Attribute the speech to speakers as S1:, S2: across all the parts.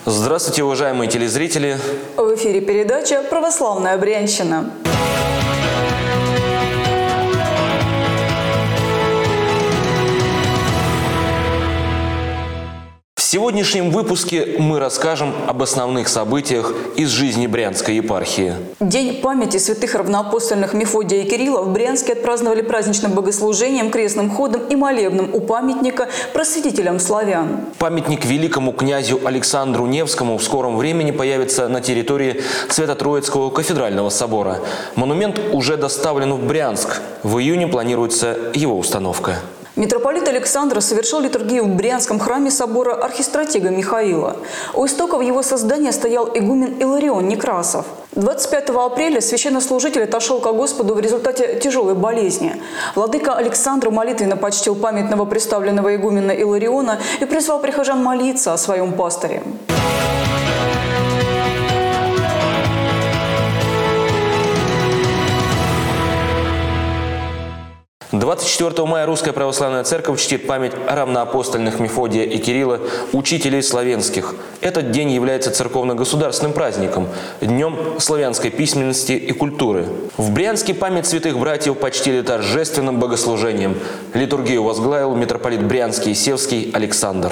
S1: Здравствуйте, уважаемые телезрители!
S2: В эфире передача «Православная Брянщина».
S1: В сегодняшнем выпуске мы расскажем об основных событиях из жизни Брянской епархии.
S2: День памяти святых равноапостольных Мефодия и Кирилла в Брянске отпраздновали праздничным богослужением, крестным ходом и молебным у памятника просветителям славян.
S1: Памятник великому князю Александру Невскому в скором времени появится на территории Свято-Троицкого кафедрального собора. Монумент уже доставлен в Брянск. В июне планируется его установка.
S2: Митрополит Александр совершил литургию в Брянском храме собора архистратига Михаила. У истоков его создания стоял игумен Иларион Некрасов. 25 апреля священнослужитель отошел ко Господу в результате тяжелой болезни. Владыка Александр молитвенно почтил памятного представленного игумена Илариона и призвал прихожан молиться о своем пастыре.
S1: 24 мая Русская Православная Церковь чтит память равноапостольных Мефодия и Кирилла, учителей славянских. Этот день является церковно-государственным праздником, днем славянской письменности и культуры. В Брянске память святых братьев почтили торжественным богослужением. Литургию возглавил митрополит Брянский и Севский Александр.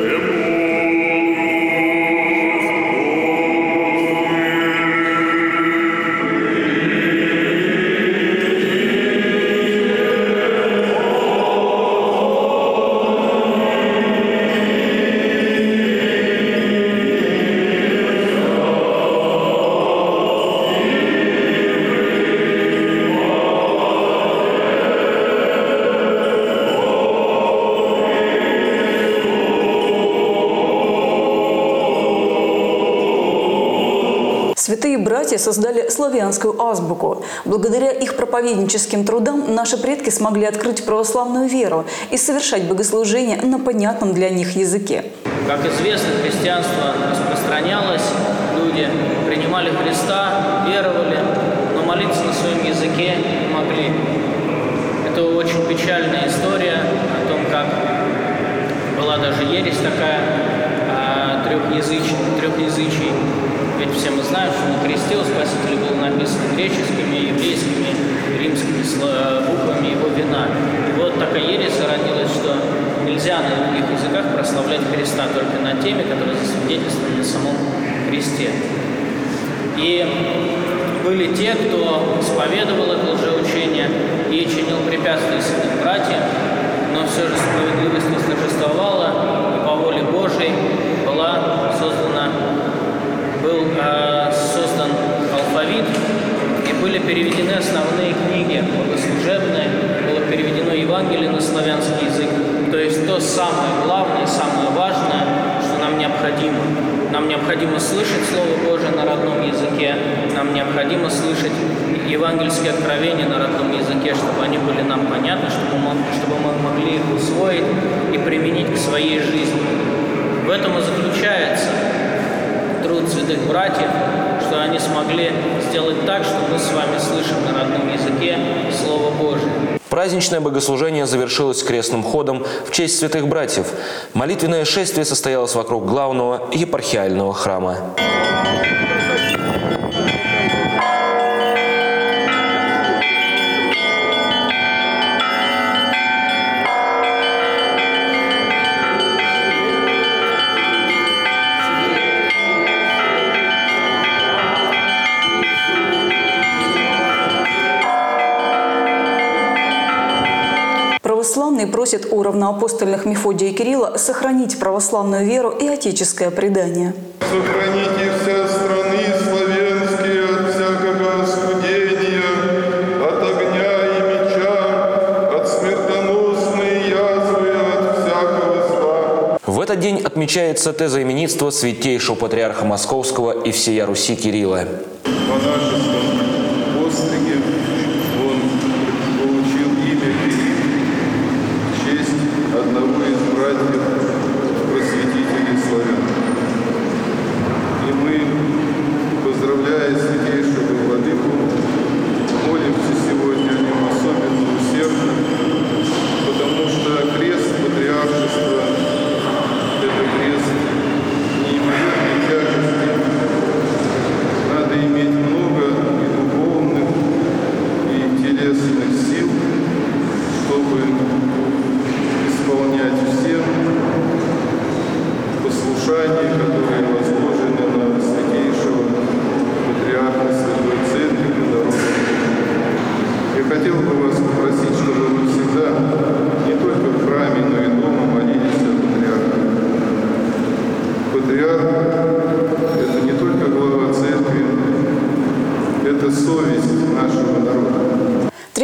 S2: Святые братья создали славянскую азбуку. Благодаря их проповедническим трудам наши предки смогли открыть православную веру и совершать богослужения на понятном для них языке.
S3: Как известно, христианство распространялось, люди принимали Христа, веровали, но молиться на своем языке не могли. Это очень печальная история о том, как была даже ересь такая трехязычий. Ведь все мы знаем, что на кресте у Спасителя было написано греческими, еврейскими, римскими буквами его вина. И вот такая ересь родилась, что нельзя на других языках прославлять Христа, только на теме, которые засвидетельствованы на самом кресте. И были те, кто исповедовал это лжеучение и чинил препятствия своим братьям, но все же справедливость восторжествовала, и по воле Божией был создан алфавит, и были переведены основные книги богослужебные, было переведено Евангелие на славянский язык. То есть то самое главное, самое важное, что нам необходимо. Нам необходимо слышать Слово Божие на родном языке, нам необходимо слышать евангельские откровения на родном языке, чтобы они были нам понятны, чтобы мы могли их усвоить и применить к своей жизни. В этом и заключается труд святых братьев, что они смогли сделать так, что мы с вами слышим на родном языке Слово Божие.
S1: Праздничное богослужение завершилось крестным ходом в честь святых братьев. Молитвенное шествие состоялось вокруг главного епархиального храма.
S2: Православные просят у равноапостольных Мефодия и Кирилла сохранить православную веру и отеческое предание.
S4: Сохраните вся страны славянские от всякого остудения, от огня и меча, от смертоносной язвы, от всякого зла.
S1: В этот день отмечается тезоименитство святейшего патриарха Московского и всея Руси Кирилла.
S4: Монашеством постриге он получил имя Кирилл, в честь одного из братьев просветителей славян. И мы, поздравляя святейшего владыку, молимся сегодня о нем особенно усердно, потому что крест патриаршества – это крест неимоверной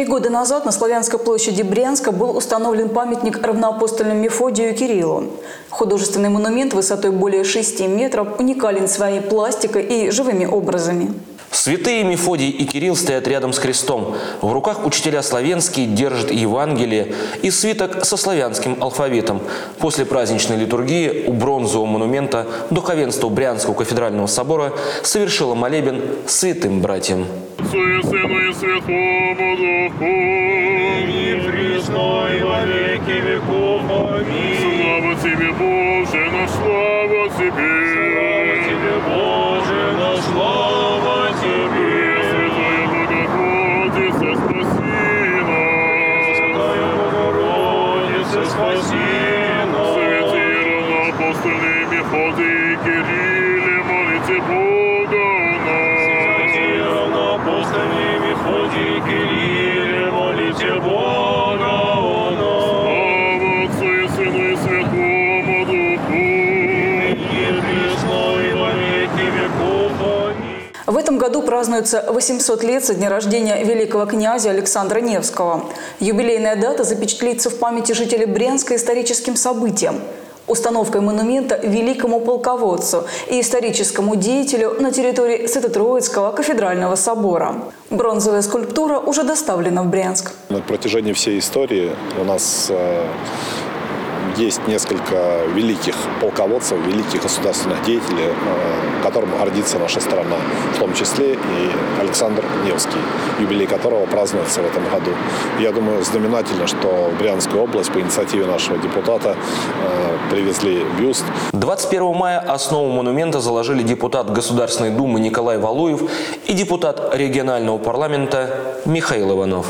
S2: 3 года назад на Славянской площади Брянска был установлен памятник равноапостольным Мефодию и Кириллу. Художественный монумент высотой более 6 метров уникален своей пластикой и живыми образами.
S1: Святые Мефодий и Кирилл стоят рядом с крестом. В руках учителя славянские держат Евангелие и свиток со славянским алфавитом. После праздничной литургии у бронзового монумента духовенство Брянского кафедрального собора совершило молебен святым братьям.
S5: Отцу и Сыну и Святому Духу, и присно и во веки веков. Аминь. Слава Тебе, Боже, на славу Тебе. Слава Тебе, Боже, на славу Тебе. Святая Богородица, спаси нас. Святая Богородица, спаси нас. Святые равноапостольные Мефодий и Кирилле, молите Бога о нас. Святые равноапостольные Мефодий и Кирилле, молите Бога о нас. Слава Отцу и Сыну и Святому Духу, и присно и во веки веков. Аминь.
S2: В этом году празднуется 800 лет со дня рождения великого князя Александра Невского. Юбилейная дата запечатлится в памяти жителей Брянска историческим событием – установкой монумента великому полководцу и историческому деятелю на территории Свято-Троицкого кафедрального собора. Бронзовая скульптура уже доставлена в Брянск.
S6: На протяжении всей истории у нас есть несколько великих полководцев, великих государственных деятелей, которым гордится наша страна, в том числе и Александр Невский, юбилей которого празднуется в этом году. Я думаю, знаменательно, что в Брянскую область по инициативе нашего депутата привезли бюст.
S1: 21 мая основу монумента заложили депутат Государственной Думы Николай Валуев и депутат регионального парламента Михаил Иванов.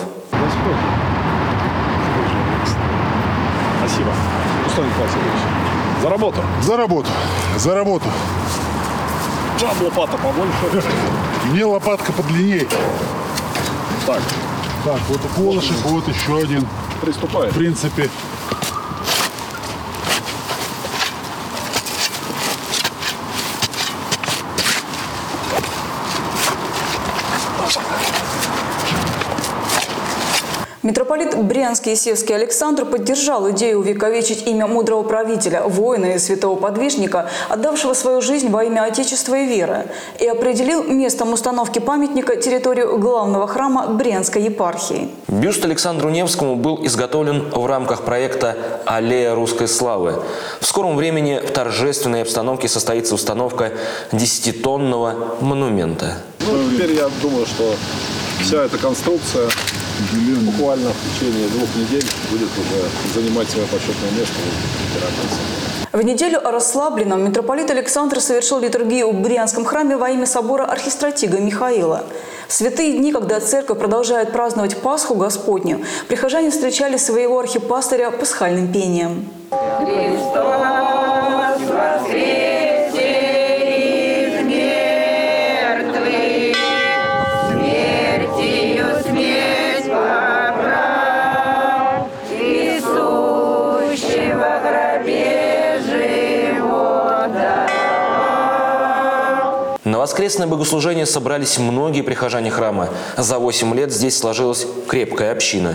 S6: Спасибо. Руслан Васильевич, за работу.
S7: За работу. За работу.
S6: Жаб лопата побольше.
S7: Мне лопатка подлиннее.
S6: Так,
S7: Так, вот колышек, вот еще один.
S6: приступаем.
S7: В принципе.
S2: Митрополит Брянский и Севский Александр поддержал идею увековечить имя мудрого правителя, воина и святого подвижника, отдавшего свою жизнь во имя Отечества и веры, и определил местом установки памятника территорию главного храма Брянской епархии.
S1: Бюст Александру Невскому был изготовлен в рамках проекта «Аллея русской славы». В скором времени в торжественной обстановке состоится установка 10-тонного монумента.
S6: Ну, теперь я думаю, что вся эта конструкция буквально в течение 2 недель будет уже занимать свое почетное место в Кафедральном соборе.
S2: В неделю о расслабленном митрополит Александр совершил литургию в Брянском храме во имя собора архистратига Михаила. В святые дни, когда церковь продолжает праздновать Пасху Господню, прихожане встречали своего архипастыря пасхальным пением.
S1: На воскресное богослужение собрались многие прихожане храма. За 8 лет здесь сложилась крепкая община.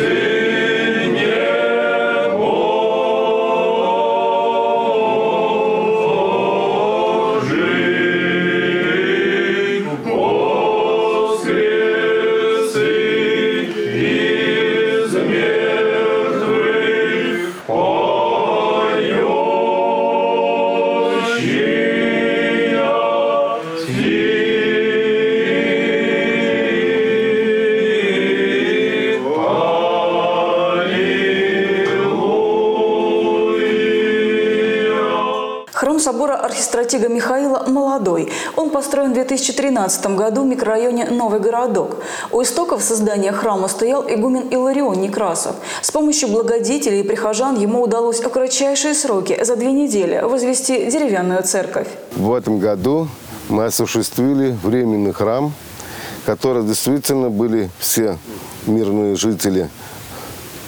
S2: Храм собора архистратига Михаила молодой. Он построен в 2013 году в микрорайоне Новый Городок. У истоков создания храма стоял игумен Иларион Некрасов. С помощью благодетелей и прихожан ему удалось в кратчайшие сроки за 2 недели возвести деревянную церковь.
S8: В этом году мы осуществили временный храм, который действительно были все мирные жители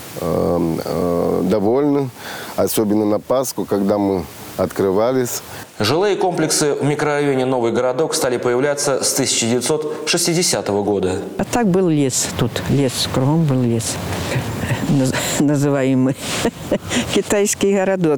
S8: довольны, особенно на Пасху, когда мы открывались.
S1: Жилые комплексы в микрорайоне Новый Городок стали появляться с 1960 года.
S9: А так был лес тут, лес, кругом был лес, называемый китайский городок.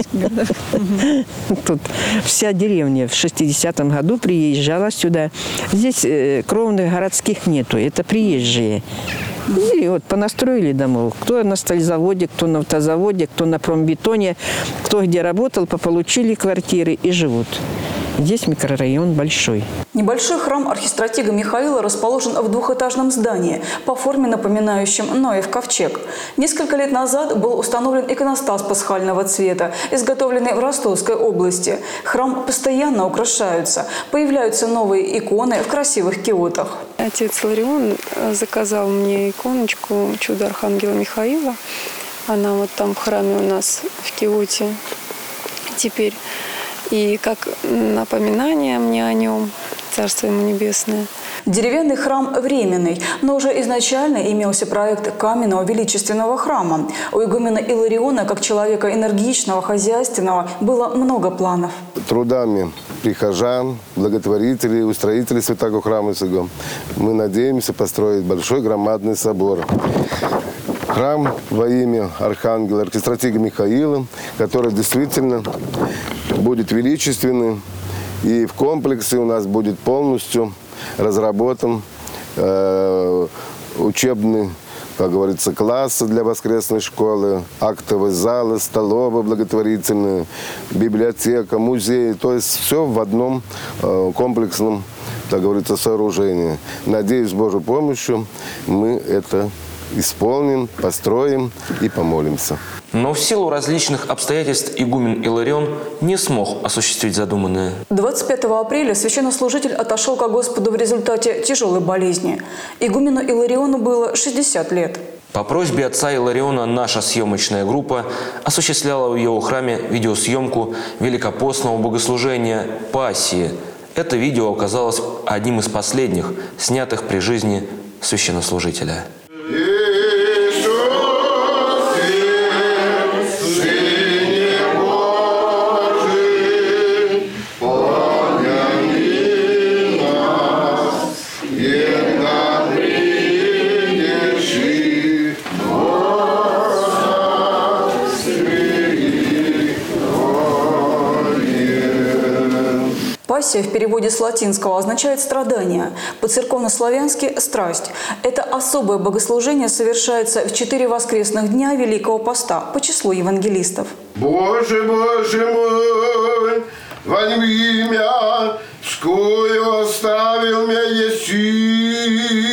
S9: Тут вся деревня в 60-м году приезжала сюда. Здесь кровных городских нету, это приезжие. И вот понастроили домов. Кто на стальзаводе, кто на автозаводе, кто на промбетоне, кто где работал, получили квартиры и живут. Здесь микрорайон большой.
S2: Небольшой храм архистратига Михаила расположен в двухэтажном здании, по форме напоминающем Ноев ковчег. Несколько лет назад был установлен иконостас пасхального цвета, изготовленный в Ростовской области. Храм постоянно украшаются. Появляются новые иконы в красивых киотах.
S10: Отец Ларион заказал мне иконочку «Чудо Архангела Михаила». Она вот там в храме у нас в киоте теперь. И как напоминание мне о нем, Царство ему небесное.
S2: Деревянный храм временный, но уже изначально имелся проект каменного величественного храма. У игумена Илариона, как человека энергичного, хозяйственного, было много планов.
S8: Трудами прихожан, благотворителей, устроителей Святого Храма сего мы надеемся построить большой громадный собор. Храм во имя Архангела, архистратига Михаила, который действительно будет величественным. И в комплексе у нас будет полностью разработан учебный, как говорится, классы для воскресной школы, актовые залы, столовые благотворительные, библиотека, музей. То есть все в одном комплексном, так говорится, сооружении. Надеюсь, с Божьей помощью мы это исполним, построим и помолимся.
S1: Но в силу различных обстоятельств игумен Иларион не смог осуществить задуманное.
S2: 25 апреля священнослужитель отошел ко Господу в результате тяжелой болезни. Игумену Илариону было 60 лет.
S1: По просьбе отца Илариона наша съемочная группа осуществляла в его храме видеосъемку великопостного богослужения Пассии. Это видео оказалось одним из последних, снятых при жизни священнослужителя.
S2: Пассия в переводе с латинского означает «страдание», по-церковно-славянски – «страсть». Это особое богослужение совершается в 4 воскресных дня Великого Поста по числу евангелистов.
S11: Боже, Боже мой, во имя, скую оставил меня еси.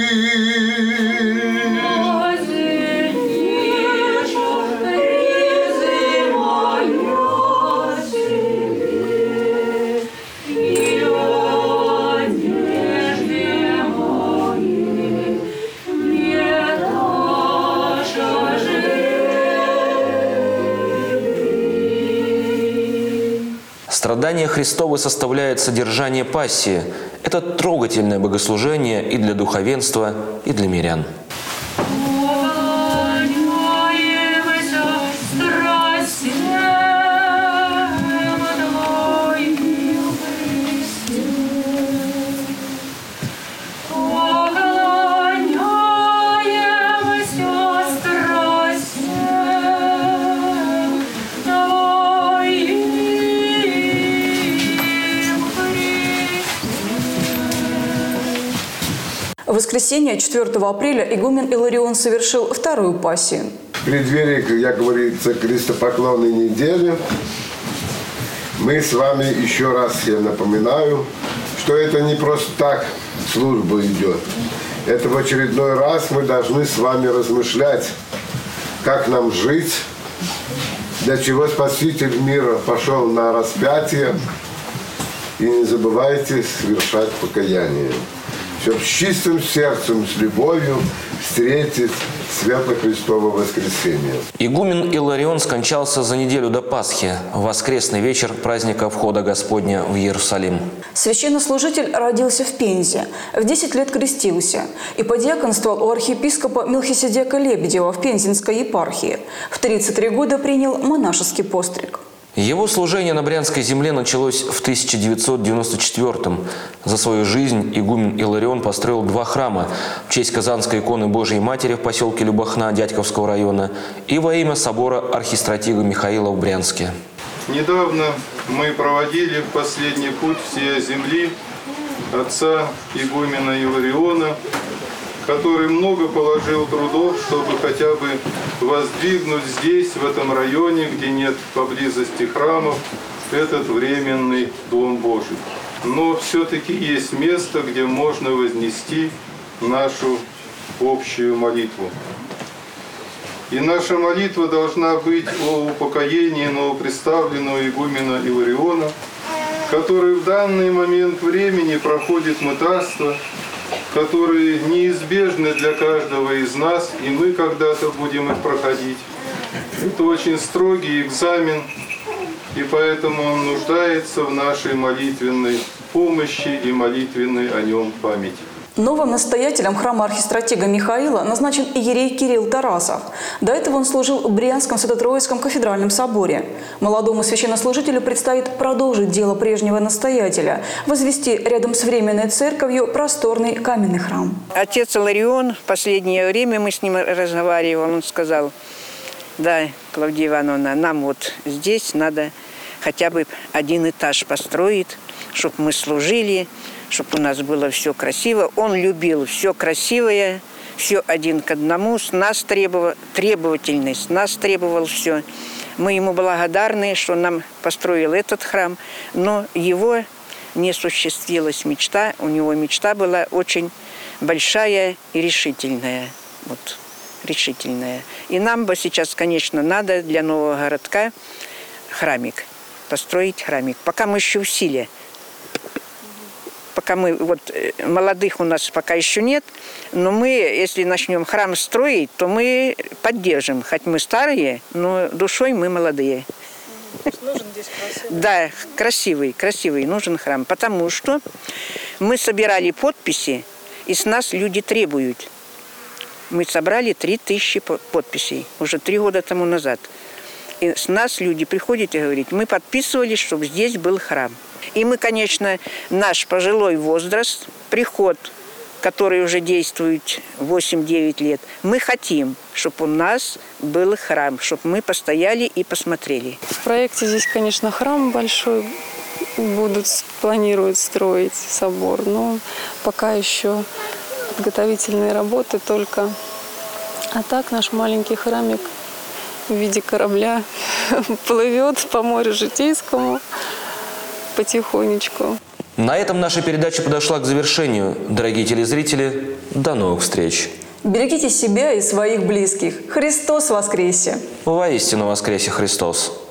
S1: Страдания Христовы составляют содержание Пассии. Это трогательное богослужение и для духовенства, и для мирян.
S2: В воскресенье 4 апреля игумен Иларион совершил вторую пассию.
S11: В преддверии, как говорится, крестопоклонной недели мы с вами еще раз, я напоминаю, что это не просто так служба идет. Это в очередной раз мы должны с вами размышлять, как нам жить, для чего Спаситель мира пошел на распятие. И не забывайте совершать покаяние, чтобы с чистым сердцем, с любовью встретить Свято Христово воскресенье.
S1: Игумен Иларион скончался за неделю до Пасхи, в воскресный вечер праздника Входа Господня в Иерусалим.
S2: Священнослужитель родился в Пензе, в 10 лет крестился и подьяконствовал у архиепископа Мелхиседека Лебедева в Пензенской епархии. В 33 года принял монашеский постриг.
S1: Его служение на Брянской земле началось в 1994-м. За свою жизнь игумен Иларион построил 2 храма в честь Казанской иконы Божией Матери в поселке Любахна Дядьковского района и во имя собора архистратига Михаила в Брянске.
S4: Недавно мы проводили в последний путь всей земли отца игумена Илариона, который много положил трудов, чтобы хотя бы воздвигнуть здесь, в этом районе, где нет поблизости храмов, этот временный Дом Божий. Но все-таки есть место, где можно вознести нашу общую молитву. И наша молитва должна быть о упокоении новоприставленного игумена Илариона, который в данный момент времени проходит мытарство, которые неизбежны для каждого из нас, и мы когда-то будем их проходить. Это очень строгий экзамен, и поэтому он нуждается в нашей молитвенной помощи и молитвенной о нем памяти.
S2: Новым настоятелем храма архистратига Михаила назначен иерей Кирилл Тарасов. До этого он служил в Брянском Свято-Троицком кафедральном соборе. Молодому священнослужителю предстоит продолжить дело прежнего настоятеля, возвести рядом с временной церковью просторный каменный храм.
S9: Отец Иларион, в последнее время мы с ним разговаривали, он сказал: да, Клавдия Ивановна, нам вот здесь надо хотя бы 1 этаж построить, чтобы мы служили, чтобы у нас было все красиво. Он любил все красивое, все 1 к 1. С нас требовательность, нас требовал все. Мы ему благодарны, что нам построил этот храм, но его не осуществилась мечта. У него мечта была очень большая и решительная. Вот, решительная. И нам бы сейчас, конечно, надо для нового городка храмик, построить храмик. Пока мы еще в силе. Пока мы, вот, молодых у нас пока еще нет, но мы, если начнем храм строить, то мы поддержим. Хоть мы старые, но душой мы молодые.
S2: Нужен здесь красивый.
S9: Да, красивый нужен храм. Потому что мы собирали подписи, и с нас люди требуют. Мы собрали 3000 подписей уже 3 года тому назад. И с нас люди приходят и говорят: мы подписывали, чтобы здесь был храм. И мы, конечно, наш пожилой возраст, приход, который уже действует 8-9 лет, мы хотим, чтобы у нас был храм, чтобы мы постояли и посмотрели.
S10: В проекте здесь, конечно, храм большой планируют строить, собор, но пока еще подготовительные работы только. А так наш маленький храмик в виде корабля плывет по морю Житейскому потихонечку.
S1: На этом наша передача подошла к завершению. Дорогие телезрители, до новых встреч.
S2: Берегите себя и своих близких. Христос воскресе!
S1: Воистину воскресе Христос!